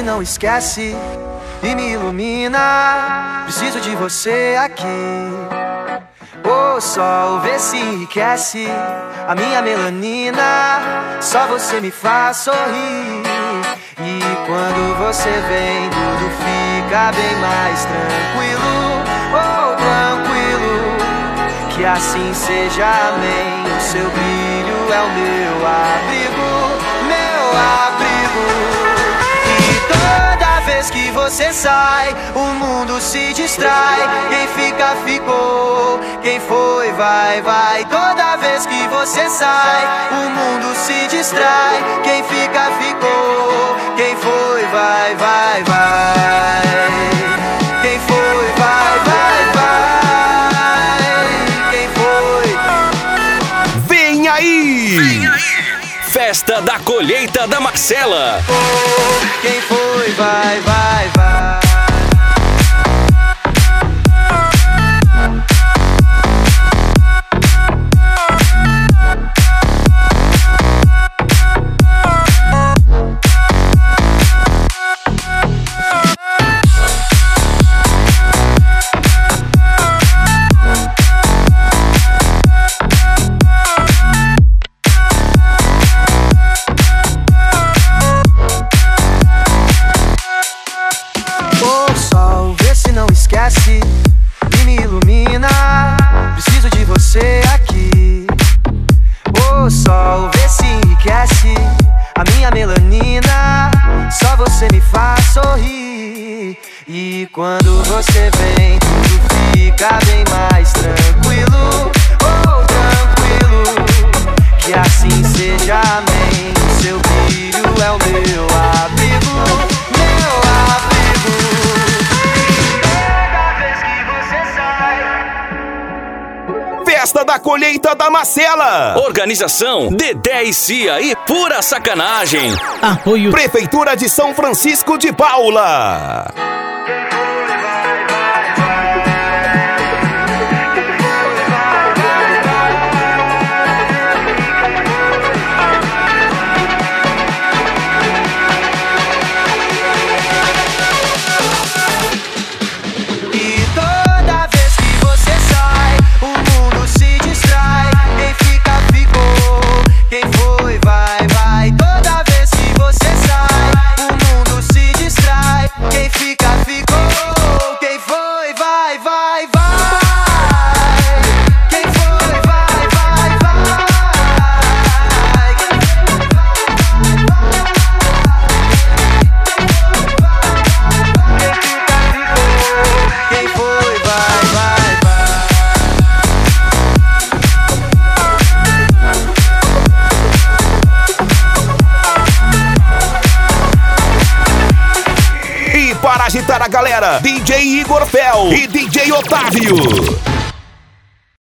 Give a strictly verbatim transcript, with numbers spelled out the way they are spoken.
não esquece e me ilumina. Preciso de você aqui. O sol vê se enriquece a minha melanina. Só você me faz sorrir. E quando você vem, tudo fica bem mais tranquilo. Oh, tranquilo. Que assim seja, amém. O seu brilho é o meu abrigo, meu abrigo. E toda vez que você sai, o mundo se distrai. Quem fica, ficou. Quem foi, vai, vai. Toda vez que você sai, o mundo se distrai. Quem fica, ficou. Quem foi, vai, vai, vai. Quem foi, vai, vai, vai. Quem foi? Vem aí! Vem aí! Festa da Colheita da Marcela. Oh, quem foi, vai, vai, vai. Esquece e me ilumina. Preciso de você aqui. O sol vê se enriquece a minha melanina. Só você me faz sorrir. E quando você vem, tudo fica bem mais tranquilo. Oh, tranquilo. Que assim seja, amém. O seu brilho é o meu abrigo, meu abrigo. Festa da Colheita da Marcela. Organização Dedé e Cia e Pura Sacanagem. Apoio Prefeitura de São Francisco de Paula. Para agitar a galera, D J Igor Fel e D J Otávio.